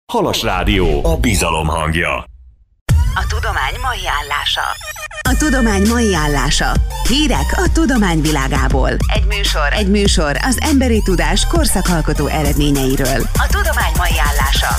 Halas Rádió, a bizalom hangja. A tudomány mai állása. A tudomány mai állása. Hírek a tudomány világából. Egy műsor az emberi tudás korszakalkotó eredményeiről. A tudomány mai állása.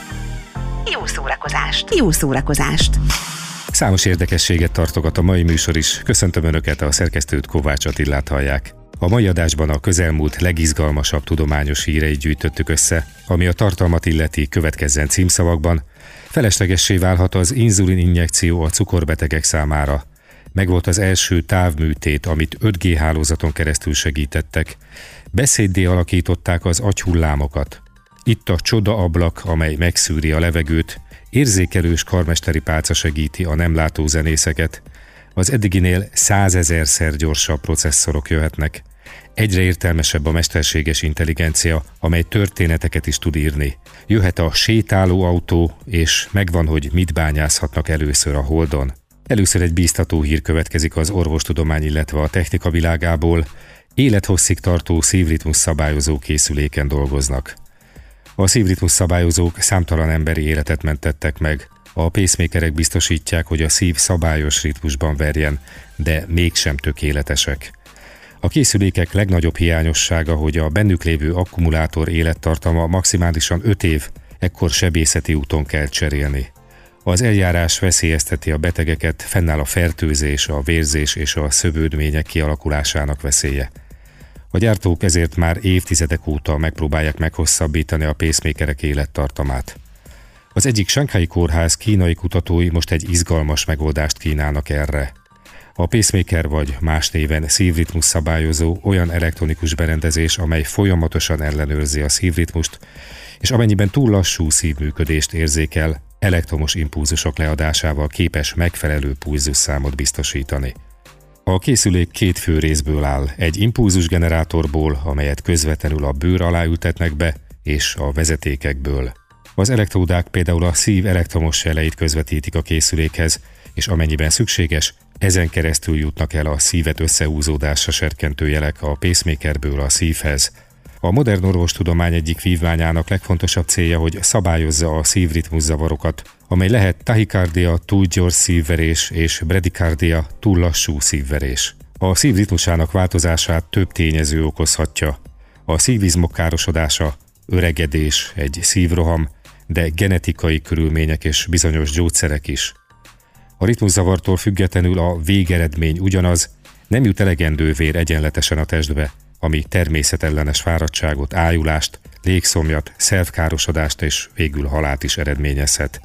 Jó szórakozást! Számos érdekességet tartogat a mai műsor is. Köszöntöm Önöket, a szerkesztőt, Kovács Attilát hallják. A mai adásban a közelmúlt legizgalmasabb tudományos híreit gyűjtöttük össze, ami a tartalmat illeti, következzen címszavakban. Feleslegessé válhat az inzulin-injekció a cukorbetegek számára. Megvolt az első távműtét, amit 5G hálózaton keresztül segítettek. Beszéddé alakították az agyhullámokat. Itt a csodaablak, amely megszűri a levegőt, érzékelős karmesteri pálca segíti a nem látó zenészeket. Az eddiginél 100 000-szer gyorsabb processzorok jöhetnek. Egyre értelmesebb a mesterséges intelligencia, amely történeteket is tud írni. Jöhet a sétáló autó, és megvan, hogy mit bányászhatnak először a Holdon. Először egy bíztató hír következik az orvostudomány, illetve a technika világából. Élethosszig tartó szívritmus szabályozó készüléken dolgoznak. A szívritmus szabályozók számtalan emberi életet mentettek meg. A pacemakerek biztosítják, hogy a szív szabályos ritmusban verjen, de mégsem tökéletesek. A készülékek legnagyobb hiányossága, hogy a bennük lévő akkumulátor élettartama maximálisan 5 év, ekkor sebészeti úton kell cserélni. Az eljárás veszélyezteti a betegeket, fennáll a fertőzés, a vérzés és a szövődmények kialakulásának veszélye. A gyártók ezért már évtizedek óta megpróbálják meghosszabbítani a pacemakerek élettartamát. Az egyik Shanghai kórház kínai kutatói most egy izgalmas megoldást kínálnak erre. A pacemaker, vagy más néven szívritmus szabályozó olyan elektronikus berendezés, amely folyamatosan ellenőrzi a szívritmust, és amennyiben túl lassú szívműködést érzékel, elektromos impulzusok leadásával képes megfelelő pulzusszámot biztosítani. A készülék 2 fő részből áll, egy impulzusgenerátorból, amelyet közvetlenül a bőr alá ültetnek be, és a vezetékekből. Az elektródák például a szív elektromos jeleit közvetítik a készülékhez, és amennyiben szükséges, ezen keresztül jutnak el a szívet összehúzódásra serkentő jelek a pacemakerből a szívhez. A modern orvostudomány egyik vívmányának legfontosabb célja, hogy szabályozza a szívritmuszavarokat, amely lehet tachikardia, túl gyors szívverés és bradikardia, túl lassú szívverés. A szív ritmusának változását több tényező okozhatja. A szívizmok károsodása, öregedés, egy szívroham, de genetikai körülmények és bizonyos gyógyszerek is. A ritmuszavartól függetlenül a végeredmény ugyanaz, nem jut elegendő vér egyenletesen a testbe, ami természetellenes fáradtságot, ájulást, légszomjat, szervkárosodást és végül halált is eredményezhet.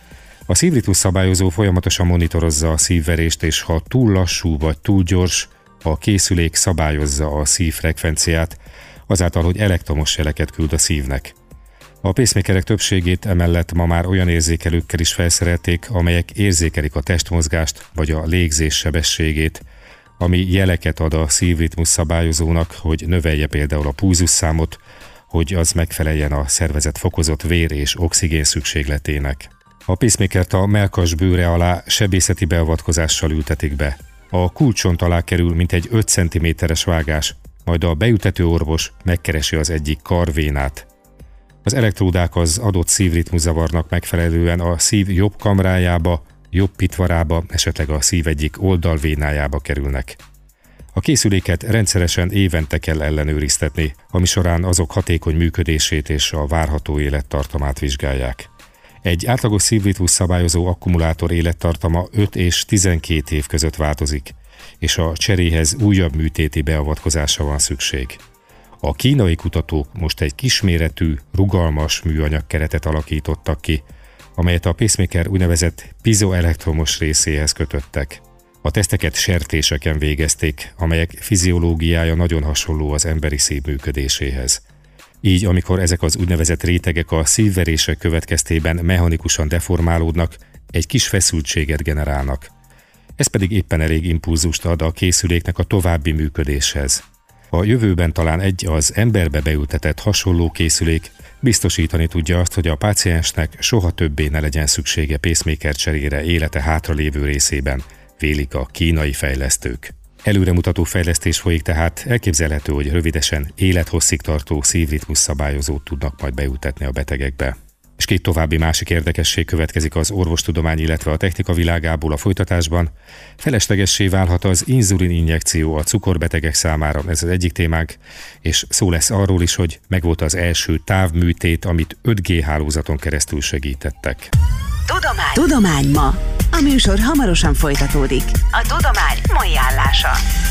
A szívritmus szabályozó folyamatosan monitorozza a szívverést, és ha túl lassú vagy túl gyors, a készülék szabályozza a szívfrekvenciát, azáltal, hogy elektromos jeleket küld a szívnek. A pacemakerek többségét emellett ma már olyan érzékelőkkel is felszerelték, amelyek érzékelik a testmozgást vagy a légzés sebességét, ami jeleket ad a szívritmus szabályozónak, hogy növelje például a pulzusszámot, hogy az megfeleljen a szervezet fokozott vér- és oxigén szükségletének. A pacemakert a mellkas bőre alá sebészeti beavatkozással ültetik be. A kulcsont alá kerül mintegy 5 cm-es vágás, majd a beültető orvos megkeresi az egyik karvénát. Az elektródák az adott szívritmuszavarnak megfelelően a szív jobb kamrájába, jobb pitvarába, esetleg a szív egyik oldalvénájába kerülnek. A készüléket rendszeresen évente kell ellenőriztetni, ami során azok hatékony működését és a várható élettartamát vizsgálják. Egy átlagos szívritmus szabályozó akkumulátor élettartama 5 és 12 év között változik, és a cseréhez újabb műtéti beavatkozásra van szükség. A kínai kutatók most egy kisméretű, rugalmas műanyag keretet alakítottak ki, amelyet a pacemaker úgynevezett piezoelektromos részéhez kötöttek. A teszteket sertéseken végezték, amelyek fiziológiája nagyon hasonló az emberi szív működéséhez. Így, amikor ezek az úgynevezett rétegek a szívverések következtében mechanikusan deformálódnak, egy kis feszültséget generálnak. Ez pedig éppen elég impulzust ad a készüléknek a további működéshez. A jövőben talán egy az emberbe beültetett hasonló készülék biztosítani tudja azt, hogy a páciensnek soha többé ne legyen szüksége pacemaker cserére élete hátralévő részében, vélik a kínai fejlesztők. Előremutató fejlesztés folyik, tehát elképzelhető, hogy rövidesen élethosszig tartó szívritmus szabályozót tudnak majd beültetni a betegekbe. És két további másik érdekesség következik az orvostudomány, illetve a technika világából a folytatásban. Feleslegessé válhat az inzulin injekció a cukorbetegek számára, ez az egyik témánk, és szó lesz arról is, hogy megvolt az első távműtét, amit 5G hálózaton keresztül segítettek. Tudomány ma. A műsor hamarosan folytatódik. A tudomány mai állása.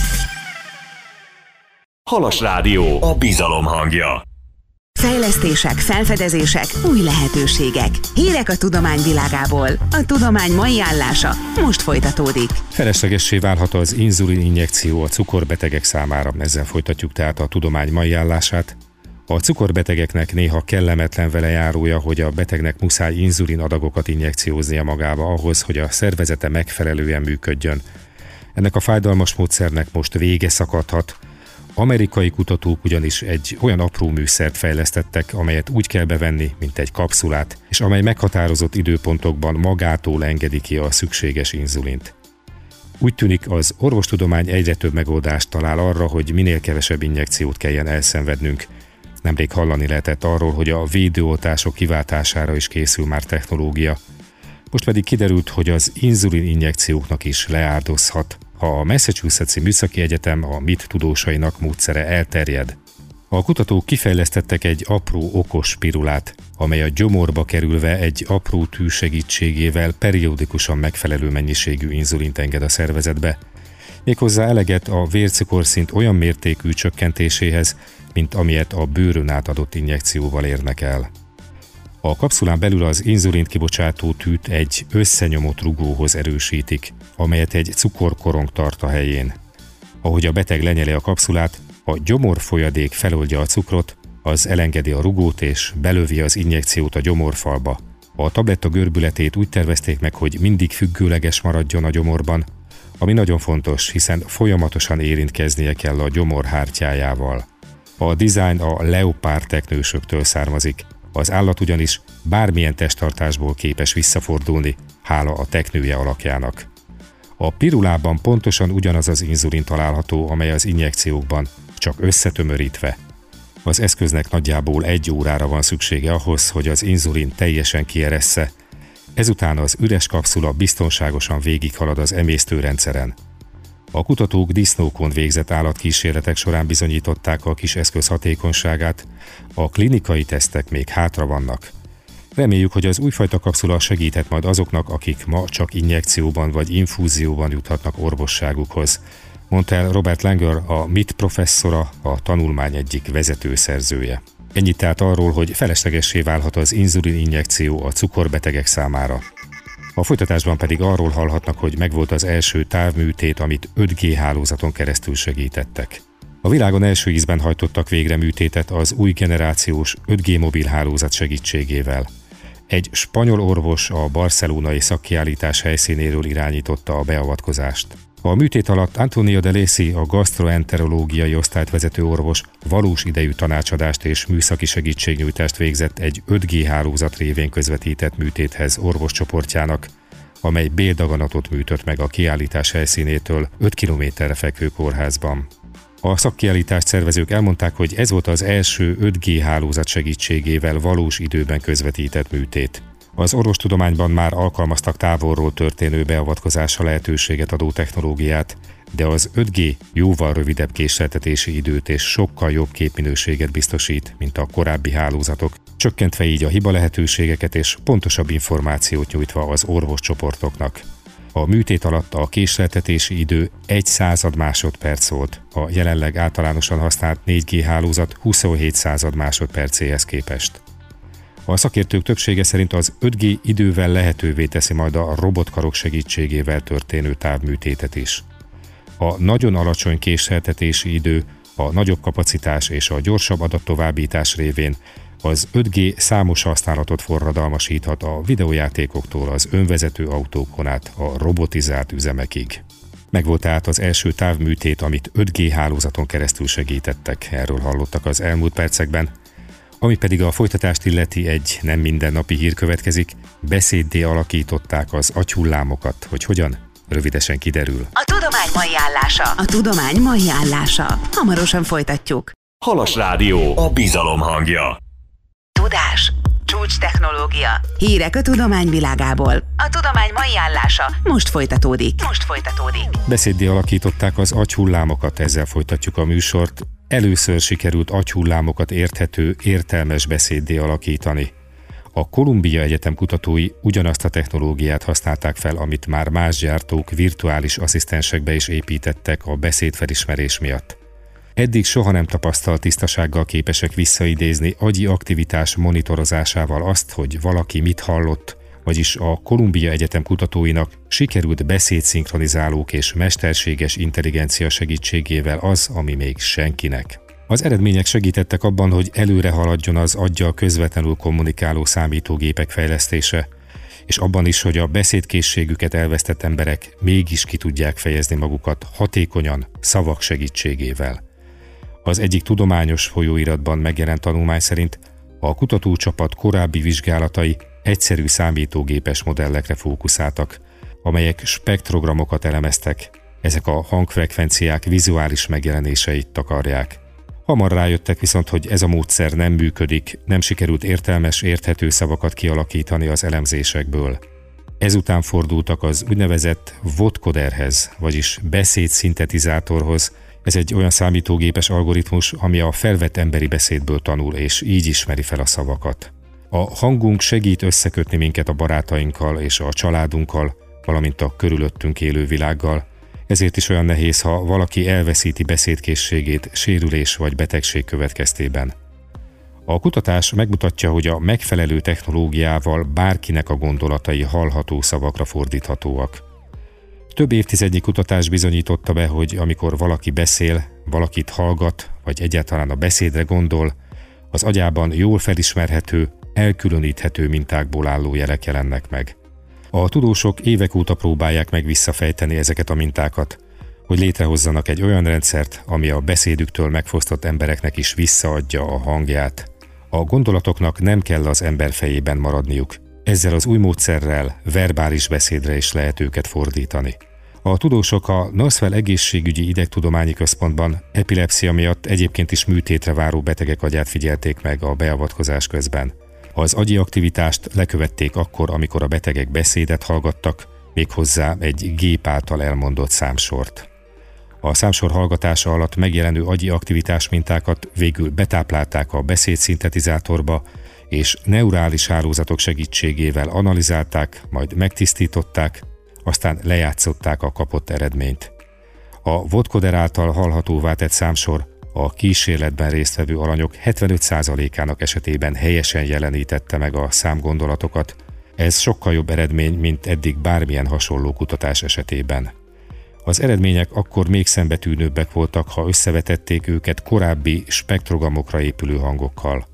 Halas Rádió, a bizalom hangja. Fejlesztések, felfedezések, új lehetőségek. Hírek a tudomány világából. A tudomány mai állása most folytatódik. Feleslegessé válhat az inzulin injekció a cukorbetegek számára. Ezzel folytatjuk tehát a tudomány mai állását. A cukorbetegeknek néha kellemetlen velejárója, hogy a betegnek muszáj inzulin adagokat injekcióznia magába ahhoz, hogy a szervezete megfelelően működjön. Ennek a fájdalmas módszernek most vége szakadhat. Amerikai kutatók ugyanis egy olyan apró műszert fejlesztettek, amelyet úgy kell bevenni, mint egy kapszulát, és amely meghatározott időpontokban magától engedi ki a szükséges inzulint. Úgy tűnik, az orvostudomány egyre több megoldást talál arra, hogy minél kevesebb injekciót kelljen elszenvednünk. Nemrég hallani lehetett arról, hogy a védőoltások kiváltására is készül már technológia. Most pedig kiderült, hogy az inzulin injekcióknak is leáldozhat, ha a Massachusetts-i Műszaki Egyetem a MIT tudósainak módszere elterjed. A kutatók kifejlesztettek egy apró okos spirulát, amely a gyomorba kerülve egy apró tű segítségével periódikusan megfelelő mennyiségű inzulint enged a szervezetbe. Méghozzá eleget a vércukorszint olyan mértékű csökkentéséhez, mint amilyet a bőrön átadott injekcióval érnek el. A kapszulán belül az inzulint kibocsátó tűt egy összenyomott rugóhoz erősítik, amelyet egy cukorkorong tart a helyén. Ahogy a beteg lenyeli a kapszulát, a gyomorfolyadék feloldja a cukrot, az elengedi a rugót és belövi az injekciót a gyomorfalba. A tabletta görbületét úgy tervezték meg, hogy mindig függőleges maradjon a gyomorban, ami nagyon fontos, hiszen folyamatosan érintkeznie kell a gyomor hártyájával. A dizájn a leopárd teknősöktől származik. Az állat ugyanis bármilyen testtartásból képes visszafordulni, hála a teknője alakjának. A pirulában pontosan ugyanaz az inzulin található, amely az injekciókban, csak összetömörítve. Az eszköznek nagyjából 1 órára van szüksége ahhoz, hogy az inzulin teljesen kieressze. Ezután az üres kapszula biztonságosan végighalad az emésztőrendszeren. A kutatók disznókon végzett állatkísérletek során bizonyították a kis eszköz hatékonyságát, a klinikai tesztek még hátra vannak. Reméljük, hogy az újfajta kapszula segíthet majd azoknak, akik ma csak injekcióban vagy infúzióban juthatnak orvosságukhoz, mondta el Robert Langer, a MIT professzora, a tanulmány egyik vezetőszerzője. Ennyit tehát arról, hogy feleslegessé válhat az inzulin injekció a cukorbetegek számára. A folytatásban pedig arról hallhatnak, hogy megvolt az első távműtét, amit 5G hálózaton keresztül segítettek. A világon első ízben hajtottak végre műtétet az új generációs 5G mobil hálózat segítségével. Egy spanyol orvos a barcelonai szakkiállítás helyszínéről irányította a beavatkozást. A műtét alatt Antonio de Lacy, a gasztroenterológiai osztályt vezető orvos valós idejű tanácsadást és műszaki segítségnyújtást végzett egy 5G hálózat révén közvetített műtéthez orvoscsoportjának, amely béldaganatot műtött meg a kiállítás helyszínétől 5 kilométerre fekvő kórházban. A szakkiállítást szervezők elmondták, hogy ez volt az első 5G hálózat segítségével valós időben közvetített műtét. Az orvostudományban már alkalmaztak távolról történő beavatkozásra lehetőséget adó technológiát, de az 5G jóval rövidebb késleltetési időt és sokkal jobb képminőséget biztosít, mint a korábbi hálózatok, csökkentve így a hiba lehetőségeket és pontosabb információt nyújtva az orvoscsoportoknak. A műtét alatt a késleltetési idő 1/100 másodperc volt, a jelenleg általánosan használt 4G hálózat 27 másodpercéhez képest. A szakértők többsége szerint az 5G idővel lehetővé teszi majd a robotkarok segítségével történő távműtétet is. A nagyon alacsony késleltetési idő, a nagyobb kapacitás és a gyorsabb adattovábbítás révén az 5G számos használatot forradalmasíthat a videójátékoktól az önvezető autókon át a robotizált üzemekig. Megvolt tehát az első távműtét, amit 5G hálózaton keresztül segítettek, erről hallottak az elmúlt percekben. Ami pedig a folytatást illeti, egy nem mindennapi hír következik, beszéddé alakították az agyhullámokat, hogy hogyan? Rövidesen kiderül. A tudomány mai állása. A tudomány mai állása. Hamarosan folytatjuk. Halas Rádió, a bizalom hangja. Tudás, Csúcs technológia. Hírek a tudományvilágából. A tudomány mai állása most folytatódik. Beszéddé alakították az agyhullámokat, ezzel folytatjuk a műsort. Először sikerült agyhullámokat érthető, értelmes beszéddé alakítani. A Columbia Egyetem kutatói ugyanazt a technológiát használták fel, amit már más gyártók virtuális asszisztensekbe is építettek a beszédfelismerés miatt. Eddig soha nem tapasztalt tisztasággal képesek visszaidézni agyi aktivitás monitorozásával azt, hogy valaki mit hallott, vagyis a Columbia Egyetem kutatóinak sikerült beszédszinkronizálók és mesterséges intelligencia segítségével az, ami még senkinek. Az eredmények segítettek abban, hogy előre haladjon az aggyal közvetlenül kommunikáló számítógépek fejlesztése, és abban is, hogy a beszédkészségüket elvesztett emberek mégis ki tudják fejezni magukat hatékonyan, szavak segítségével. Az egyik tudományos folyóiratban megjelent tanulmány szerint a kutatócsapat korábbi vizsgálatai egyszerű számítógépes modellekre fókuszáltak, amelyek spektrogramokat elemeztek, ezek a hangfrekvenciák vizuális megjelenéseit takarják. Hamar rájöttek viszont, hogy ez a módszer nem működik, nem sikerült értelmes, érthető szavakat kialakítani az elemzésekből. Ezután fordultak az úgynevezett vocoderhez, vagyis beszédszintetizátorhoz. Ez egy olyan számítógépes algoritmus, ami a felvett emberi beszédből tanul, és így ismeri fel a szavakat. A hangunk segít összekötni minket a barátainkkal és a családunkkal, valamint a körülöttünk élő világgal, ezért is olyan nehéz, ha valaki elveszíti beszédkészségét sérülés vagy betegség következtében. A kutatás megmutatja, hogy a megfelelő technológiával bárkinek a gondolatai hallható szavakra fordíthatóak. Több évtizednyi kutatás bizonyította be, hogy amikor valaki beszél, valakit hallgat, vagy egyáltalán a beszédre gondol, az agyában jól felismerhető, elkülöníthető mintákból álló jelek jelennek meg. A tudósok évek óta próbálják meg visszafejteni ezeket a mintákat, hogy létrehozzanak egy olyan rendszert, ami a beszédüktől megfosztott embereknek is visszaadja a hangját. A gondolatoknak nem kell az ember fejében maradniuk. Ezzel az új módszerrel verbális beszédre is lehet őket fordítani. A tudósok a Northwell Egészségügyi Idegtudományi Központban epilepszia miatt egyébként is műtétre váró betegek agyát figyelték meg a beavatkozás közben. Az agyi aktivitást lekövették akkor, amikor a betegek beszédet hallgattak, méghozzá egy gép által elmondott számsort. A számsor hallgatása alatt megjelenő agyi aktivitás mintákat végül betáplálták a beszédszintetizátorba, és neurális hálózatok segítségével analizálták, majd megtisztították, aztán lejátszották a kapott eredményt. A vocoder által hallhatóvá tett számsor a kísérletben résztvevő alanyok 75%-ának esetében helyesen jelenítette meg a számgondolatokat. Ez sokkal jobb eredmény, mint eddig bármilyen hasonló kutatás esetében. Az eredmények akkor még szembetűnőbbek voltak, ha összevetették őket korábbi spektrogramokra épülő hangokkal.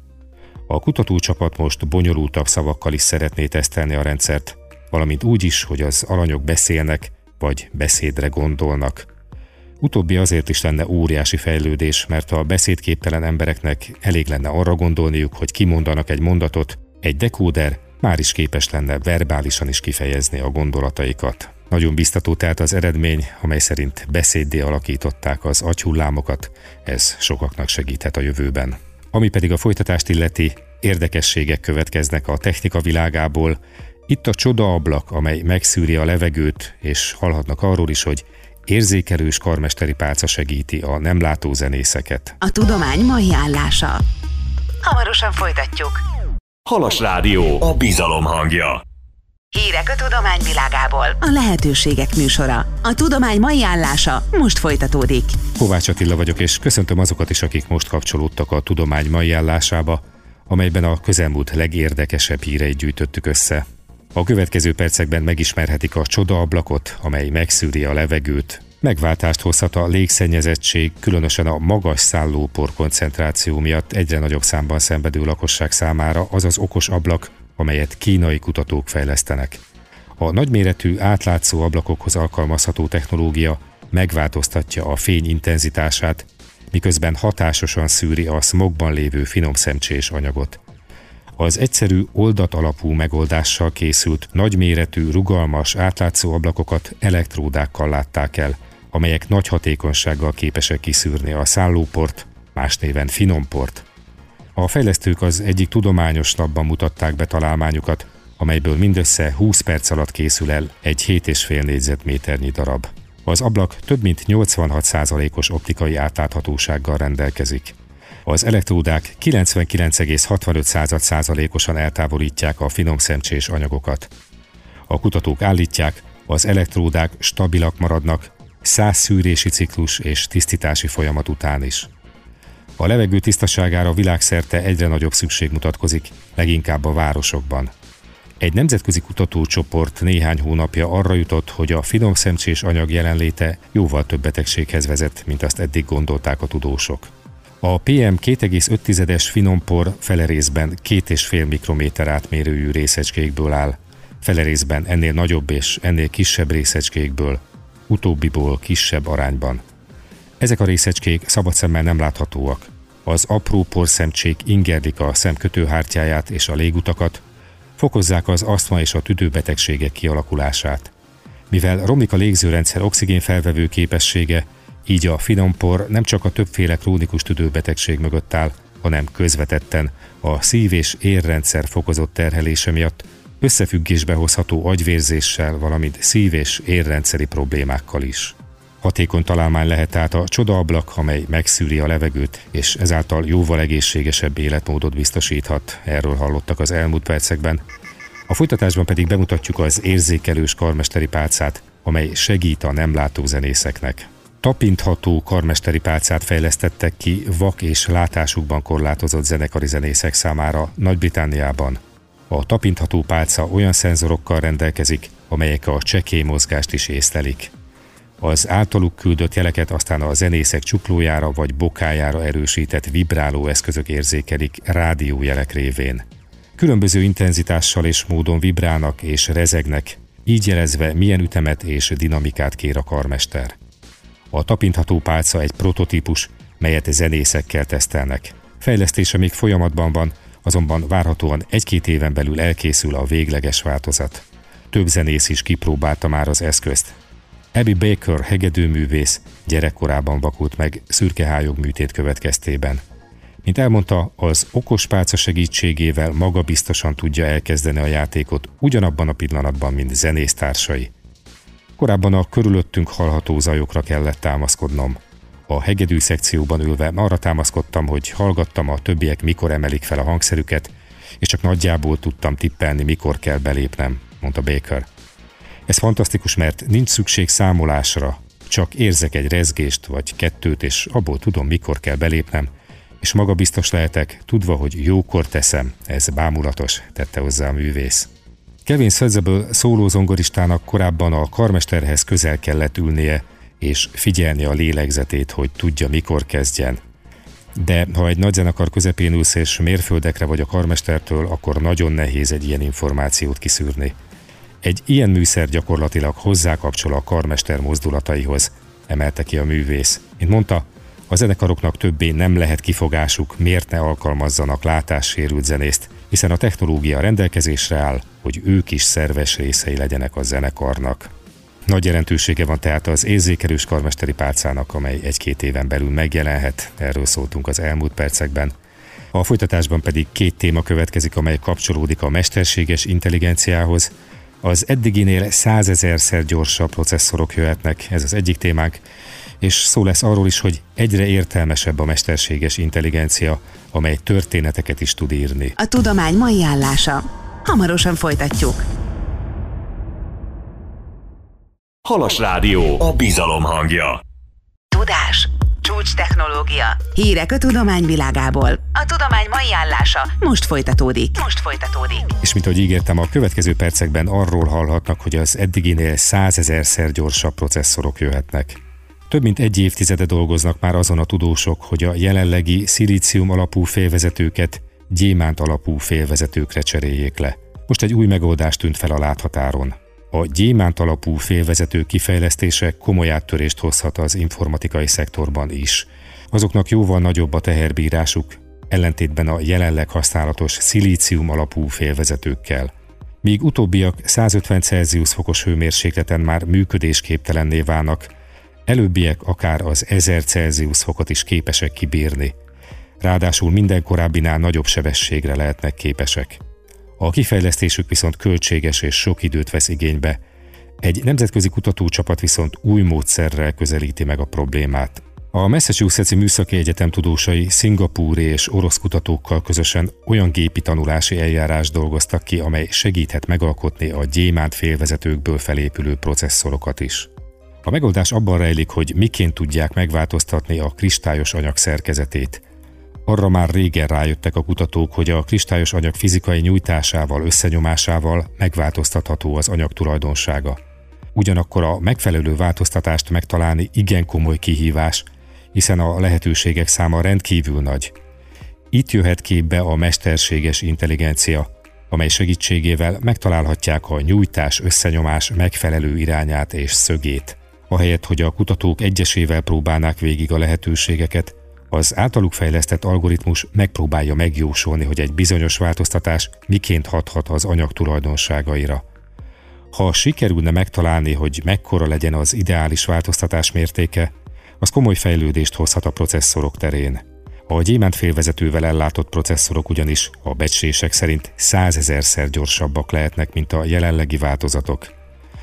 A kutatócsapat most bonyolultabb szavakkal is szeretné tesztelni a rendszert, valamint úgy is, hogy az alanyok beszélnek, vagy beszédre gondolnak. Utóbbi azért is lenne óriási fejlődés, mert a beszédképtelen embereknek elég lenne arra gondolniuk, hogy kimondanak egy mondatot, egy dekóder már is képes lenne verbálisan is kifejezni a gondolataikat. Nagyon biztató tehát az eredmény, amely szerint beszéddé alakították az agyhullámokat, ez sokaknak segíthet a jövőben. Ami pedig a folytatást illeti, érdekességek következnek a technika világából. Itt a csodaablak, amely megszűri a levegőt, és hallhatnak arról is, hogy érzékelős karmesteri pálca segíti a nem látó zenészeket. A tudomány mai állása. Hamarosan folytatjuk. Halas Rádió, a bizalom hangja. Hírek a tudomány világából. A lehetőségek műsora. A tudomány mai állása most folytatódik. Kovács Attila vagyok, és köszöntöm azokat is, akik most kapcsolódtak a tudomány mai állásába, amelyben a közelmúlt legérdekesebb híreit gyűjtöttük össze. A következő percekben megismerhetik a csodaablakot, amely megszűri a levegőt. Megváltást hozhat a légszennyezettség, különösen a magas szállópor koncentráció miatt egyre nagyobb számban szenvedő lakosság számára az az okos ablak, amelyet kínai kutatók fejlesztenek. A nagyméretű átlátszó ablakokhoz alkalmazható technológia megváltoztatja a fény intenzitását, miközben hatásosan szűri a smogban lévő finom szemcsés anyagot. Az egyszerű oldat alapú megoldással készült nagyméretű, rugalmas, átlátszó ablakokat elektródákkal látták el, amelyek nagy hatékonysággal képesek kiszűrni a szállóport, más néven finomport. A fejlesztők az egyik tudományos lapban mutatták be találmányukat, amelyből mindössze 20 perc alatt készül el egy 7,5 négyzetméternyi darab. Az ablak több mint 86%-os optikai átláthatósággal rendelkezik. Az elektródák 99,65%-osan eltávolítják a finom szemcsés anyagokat. A kutatók állítják, az elektródák stabilak maradnak 100 szűrési ciklus és tisztítási folyamat után is. A levegő tisztaságára világszerte egyre nagyobb szükség mutatkozik, leginkább a városokban. Egy nemzetközi kutatócsoport néhány hónapja arra jutott, hogy a finom szemcsés anyag jelenléte jóval több betegséghez vezet, mint azt eddig gondolták a tudósok. A PM2,5-es finompor fele részben 2,5 mikrométer átmérőjű részecskékből áll, fele részben ennél nagyobb és ennél kisebb részecskékből, utóbbiból kisebb arányban. Ezek a részecskék szabad szemmel nem láthatóak. Az apró porszemcsék ingerlik a szem kötőhártyáját és a légutakat, fokozzák az asztma és a tüdőbetegségek kialakulását. Mivel romlik a légzőrendszer oxigénfelvevő képessége, így a finompor nem csak a többféle krónikus tüdőbetegség mögött áll, hanem közvetetten a szív- és érrendszer fokozott terhelése miatt összefüggésbe hozható agyvérzéssel, valamint szív- és érrendszeri problémákkal is. Hatékony találmány lehet át a csodaablak, amely megszűri a levegőt, és ezáltal jóval egészségesebb életmódot biztosíthat. Erről hallottak az elmúlt percekben. A folytatásban pedig bemutatjuk az érzékelős karmesteri pálcát, amely segít a nem látó zenészeknek. Tapintható karmesteri pálcát fejlesztettek ki vak és látásukban korlátozott zenekari zenészek számára Nagy-Britanniában. A tapintható pálca olyan szenzorokkal rendelkezik, amelyek a csekély mozgást is észlelik. Az általuk küldött jeleket aztán a zenészek csuklójára vagy bokájára erősített vibráló eszközök érzékelik rádiójelek révén. Különböző intenzitással és módon vibrálnak és rezegnek, így jelezve milyen ütemet és dinamikát kér a karmester. A tapintható pálca egy prototípus, melyet zenészekkel tesztelnek. Fejlesztése még folyamatban van, azonban várhatóan 1-2 éven belül elkészül a végleges változat. Több zenész is kipróbálta már az eszközt. Abby Baker hegedűművész gyerekkorában vakult meg szürkehályog műtét következtében. Mint elmondta, az okos pálca segítségével magabiztosan tudja elkezdeni a játékot ugyanabban a pillanatban, mint zenésztársai. Korábban a körülöttünk hallható zajokra kellett támaszkodnom. A hegedű szekcióban ülve arra támaszkodtam, hogy hallgattam a többiek mikor emelik fel a hangszerüket, és csak nagyjából tudtam tippelni, mikor kell belépnem, mondta Baker. Ez fantasztikus, mert nincs szükség számolásra, csak érzek egy rezgést vagy 2, és abból tudom, mikor kell belépnem, és magabiztos lehetek, tudva, hogy jókor teszem, ez bámulatos, tette hozzá a művész. Kevin Sizable szólózongoristának korábban a karmesterhez közel kellett ülnie, és figyelni a lélegzetét, hogy tudja, mikor kezdjen. De ha egy nagy zenekar közepén ülsz és mérföldekre vagy a karmestertől, akkor nagyon nehéz egy ilyen információt kiszűrni. Egy ilyen műszer gyakorlatilag hozzákapcsol a karmester mozdulataihoz, emelte ki a művész. Mint mondta, a zenekaroknak többé nem lehet kifogásuk, miért ne alkalmazzanak látássérült zenészt, hiszen a technológia rendelkezésre áll, hogy ők is szerves részei legyenek a zenekarnak. Nagy jelentősége van tehát az érzékelős karmesteri pálcának, amely 1-2 éven belül megjelenhet, erről szóltunk az elmúlt percekben. A folytatásban pedig 2 téma következik, amely kapcsolódik a mesterséges intelligenciához. Az eddiginél 100 000-szer gyorsabb processzorok jöhetnek, ez az egyik témánk, és szó lesz arról is, hogy egyre értelmesebb a mesterséges intelligencia, amely történeteket is tud írni. A tudomány mai állása. Hamarosan folytatjuk. Halas Rádió, a bizalom hangja. Tudás, csúcs technológia, hírek a tudomány világából. A tudomány mai állása most folytatódik. És mint ahogy ígértem, a következő percekben arról hallhatnak, hogy az eddiginél 100 000-szer gyorsabb processzorok jöhetnek. Több mint 1 évtizede dolgoznak már azon a tudósok, hogy a jelenlegi szilícium alapú félvezetőket gyémánt alapú félvezetőkre cseréljék le. Most egy új megoldás tűnt fel a láthatáron. A gyémánt alapú félvezető kifejlesztése komoly áttörést hozhat az informatikai szektorban is. Azoknak jóval nagyobb a teherbírásuk, ellentétben a jelenleg használatos szilícium alapú félvezetőkkel. Míg utóbbiak 150 Celsius fokos hőmérsékleten már működésképtelenné válnak, előbbiek akár az 1000 Celsius fokot is képesek kibírni. ráadásul minden korábbinál nagyobb sebességre lehetnek képesek. A kifejlesztésük viszont költséges és sok időt vesz igénybe. Egy nemzetközi kutatócsapat viszont új módszerrel közelíti meg a problémát. A Massachusetts-i Műszaki Egyetem tudósai szingapúri és orosz kutatókkal közösen olyan gépi tanulási eljárást dolgoztak ki, amely segíthet megalkotni a gyémánt félvezetőkből felépülő processzorokat is. A megoldás abban rejlik, hogy miként tudják megváltoztatni a kristályos anyag szerkezetét. Arra már régen rájöttek a kutatók, hogy a kristályos anyag fizikai nyújtásával, összenyomásával megváltoztatható az anyag tulajdonsága. Ugyanakkor a megfelelő változtatást megtalálni igen komoly kihívás, hiszen a lehetőségek száma rendkívül nagy. Itt jöhet képbe a mesterséges intelligencia, amely segítségével megtalálhatják a nyújtás összenyomás megfelelő irányát és szögét. Ahelyett, hogy a kutatók egyesével próbálnák végig a lehetőségeket, az általuk fejlesztett algoritmus megpróbálja megjósolni, hogy egy bizonyos változtatás miként hathat az anyag tulajdonságaira. Ha sikerülne megtalálni, hogy mekkora legyen az ideális változtatás mértéke, az komoly fejlődést hozhat a processzorok terén. A gyémántfélvezetővel ellátott processzorok ugyanis a becslések szerint 100 000-szer gyorsabbak lehetnek, mint a jelenlegi változatok.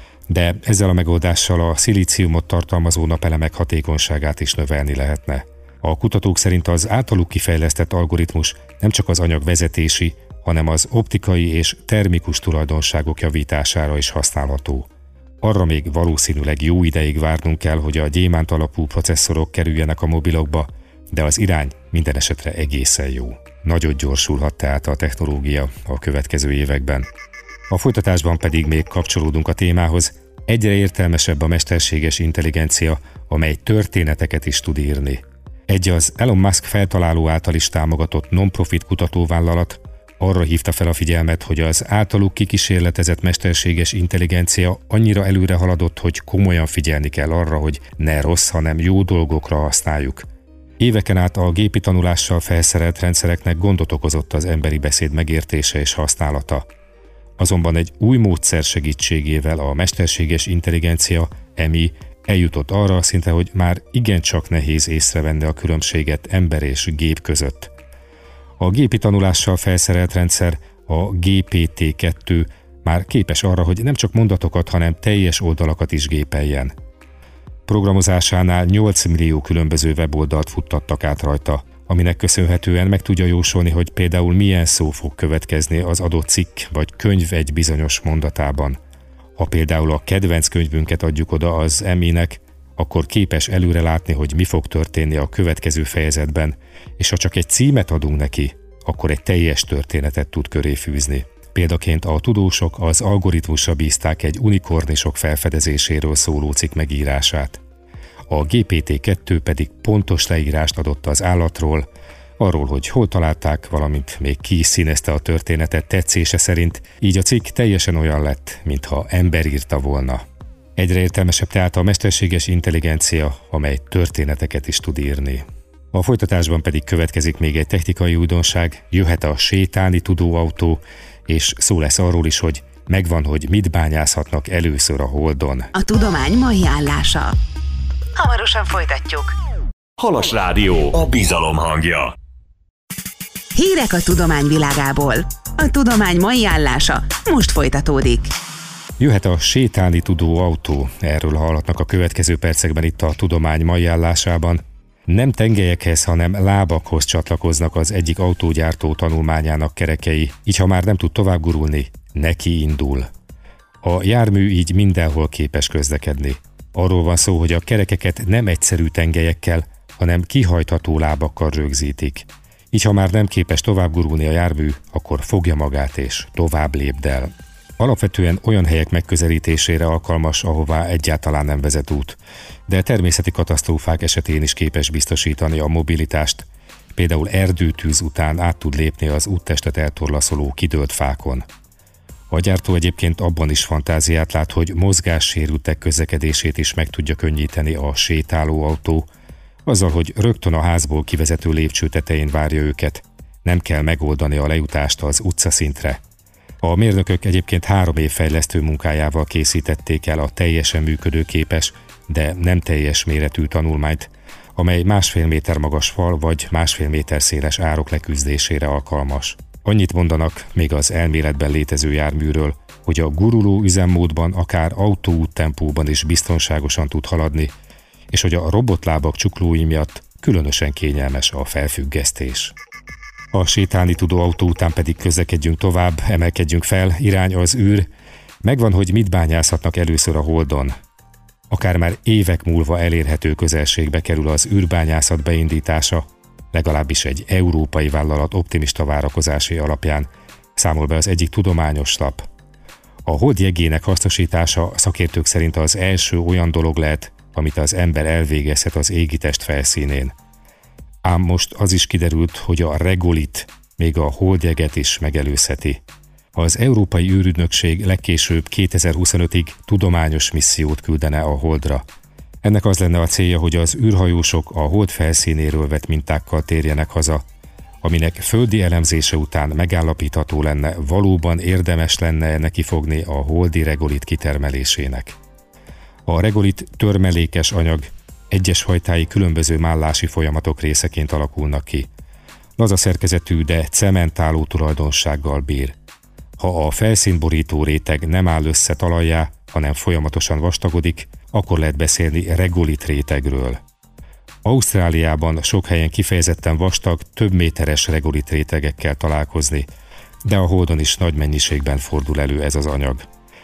De ezzel a megoldással a szilíciumot tartalmazó napelemek hatékonyságát is növelni lehetne. A kutatók szerint az általuk kifejlesztett algoritmus nem csak az anyag vezetési, hanem az optikai és termikus tulajdonságok javítására is használható. Arra még valószínűleg jó ideig várnunk kell, hogy a gyémánt alapú processzorok kerüljenek a mobilokba, de az irány minden esetre egészen jó. Nagyot gyorsulhat tehát a technológia a következő években. A folytatásban pedig még kapcsolódunk a témához, egyre értelmesebb a mesterséges intelligencia, amely történeteket is tud írni. Egy az Elon Musk feltaláló által is támogatott non-profit kutatóvállalat arra hívta fel a figyelmet, hogy az általuk kikísérletezett mesterséges intelligencia annyira előre haladott, hogy komolyan figyelni kell arra, hogy ne rossz, hanem jó dolgokra használjuk. Éveken át a gépi tanulással felszerelt rendszereknek gondot okozott az emberi beszéd megértése és használata. Azonban egy új módszer segítségével a mesterséges intelligencia, MI, eljutott arra a szintre, hogy már igencsak nehéz észrevenni a különbséget ember és gép között. A gépi tanulással felszerelt rendszer, a GPT-2 már képes arra, hogy nem csak mondatokat, hanem teljes oldalakat is gépeljen. Programozásánál 8 millió különböző weboldalt futtattak át rajta, aminek köszönhetően meg tudja jósolni, hogy például milyen szó fog következni az adott cikk vagy könyv egy bizonyos mondatában. Ha például a kedvenc könyvünket adjuk oda az MI-nek, akkor képes előre látni, hogy mi fog történni a következő fejezetben, és ha csak egy címet adunk neki, akkor egy teljes történetet tud köré fűzni. Példaként a tudósok az algoritmusra bízták egy unikornisok felfedezéséről szóló cikk megírását. A GPT-2 pedig pontos leírást adott az állatról, arról, hogy hol találták, valamint még ki is színezte a történetet tetszése szerint, így a cikk teljesen olyan lett, mintha ember írta volna. Egyre értelmesebb tehát a mesterséges intelligencia, amely történeteket is tud írni. A folytatásban pedig következik még egy technikai újdonság, jöhet a sétálni tudó autó, és szó lesz arról is, hogy megvan, hogy mit bányászhatnak először a Holdon. A tudomány mai állása. Hamarosan folytatjuk. Halas Rádió, a bizalom hangja. Hírek a tudomány világából. A tudomány mai állása most folytatódik. Jöhet a sétálni tudó autó, erről hallhatnak a következő percekben itt a tudomány mai állásában. Nem tengelyekhez, hanem lábakhoz csatlakoznak az egyik autógyártó tanulmányának kerekei, így ha már nem tud tovább gurulni, neki indul. A jármű így mindenhol képes közlekedni. Arról van szó, hogy a kerekeket nem egyszerű tengelyekkel, hanem kihajtható lábakkal rögzítik. Így ha már nem képes tovább gurulni a jármű, akkor fogja magát és tovább lépd el. Alapvetően olyan helyek megközelítésére alkalmas, ahová egyáltalán nem vezet út, de természeti katasztrófák esetén is képes biztosítani a mobilitást, például erdőtűz után át tud lépni az úttestet eltorlaszoló kidőlt fákon. A gyártó egyébként abban is fantáziát lát, hogy mozgássérültek közlekedését is meg tudja könnyíteni a sétálóautó, azzal, hogy rögtön a házból kivezető lépcső tetején várja őket, nem kell megoldani a lejutást az utcaszintre. A mérnökök egyébként 3 év fejlesztő munkájával készítették el a teljesen működőképes, de nem teljes méretű tanulmányt, amely 1,5 méter magas fal vagy 1,5 méter széles árok leküzdésére alkalmas. Annyit mondanak még az elméletben létező járműről, hogy a guruló üzemmódban akár autóúttempóban is biztonságosan tud haladni, és hogy a robotlábak csuklói miatt különösen kényelmes a felfüggesztés. A sétálni tudó autó után pedig közlekedjünk tovább, emelkedjünk fel, irány az űr. Megvan, hogy mit bányászhatnak először a Holdon. Akár már évek múlva elérhető közelségbe kerül az űrbányászat beindítása, legalábbis egy európai vállalat optimista várakozásai alapján, számol be az egyik tudományos lap. A Hold jegének hasznosítása szakértők szerint az első olyan dolog lehet, amit az ember elvégezhet az égitest felszínén. Ám most az is kiderült, hogy a regolit még a holdjeget is megelőzheti. Az Európai űrügynökség legkésőbb 2025-ig tudományos missziót küldene a Holdra. Ennek az lenne a célja, hogy az űrhajósok a Hold felszínéről vett mintákkal térjenek haza, aminek földi elemzése után megállapítható lenne, valóban érdemes lenne nekifogni a holdi regolit kitermelésének. A regolit törmelékes anyag, egyes fajtái különböző mállási folyamatok részeként alakulnak ki. Laza szerkezetű, de cementáló tulajdonsággal bír. Ha a felszínborító réteg nem áll össze talaljá, hanem folyamatosan vastagodik, akkor lehet beszélni regolit rétegről. Ausztráliában sok helyen kifejezetten vastag, több méteres regolit rétegekkel találkozni, de a Holdon is nagy mennyiségben fordul elő ez az anyag.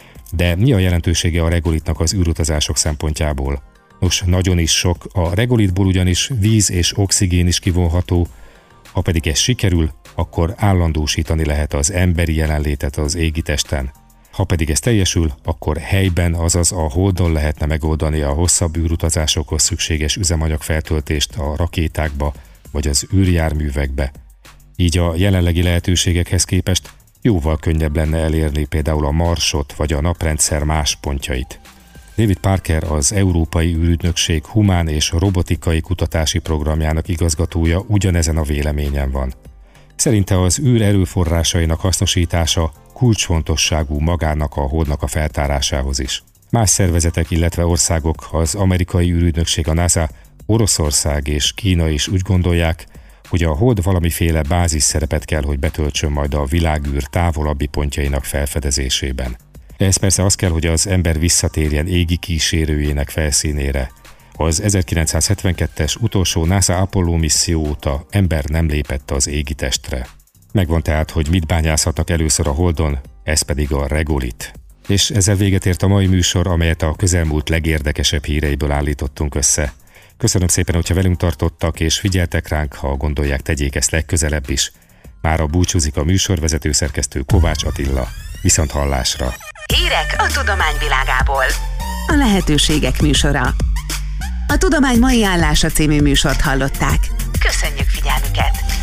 De mi a jelentősége a regolitnak az űrutazások szempontjából? Nos, nagyon is sok, a regolitból ugyanis víz és oxigén is kivonható, ha pedig ez sikerül, akkor állandósítani lehet az emberi jelenlétet az égitesten. Ha pedig ez teljesül, akkor helyben, azaz a Holdon lehetne megoldani a hosszabb űrutazásokhoz szükséges üzemanyagfeltöltést a rakétákba vagy az űrjárművekbe. Így a jelenlegi lehetőségekhez képest jóval könnyebb lenne elérni például a Marsot vagy a naprendszer más pontjait. David Parker, az Európai űrügynökség humán és robotikai kutatási programjának igazgatója ugyanezen a véleményen van. Szerinte az űr erőforrásainak hasznosítása kulcsfontosságú magának a Holdnak a feltárásához is. Más szervezetek, illetve országok, az Amerikai űrügynökség, a NASA, Oroszország és Kína is úgy gondolják, hogy a Hold valamiféle bázis szerepet kell, hogy betöltsön majd a világűr távolabbi pontjainak felfedezésében. Ehhez persze az kell, hogy az ember visszatérjen égi kísérőjének felszínére. Az 1972-es utolsó NASA Apollo misszió óta ember nem lépett az égitestre. Megvan tehát, hogy mit bányászhatnak először a Holdon, ez pedig a regolit. És ezzel véget ért a mai műsor, amelyet a közelmúlt legérdekesebb híreiből állítottunk össze. Köszönöm szépen, hogyha velünk tartottak és figyeltek ránk, ha gondolják, tegyék ezt legközelebb is. Mára búcsúzik a műsorvezető szerkesztő Kovács Attila. Viszont hallásra! Hírek a tudomány világából. A lehetőségek műsora. A Tudomány mai állása című műsort hallották. Köszönjük figyelmüket!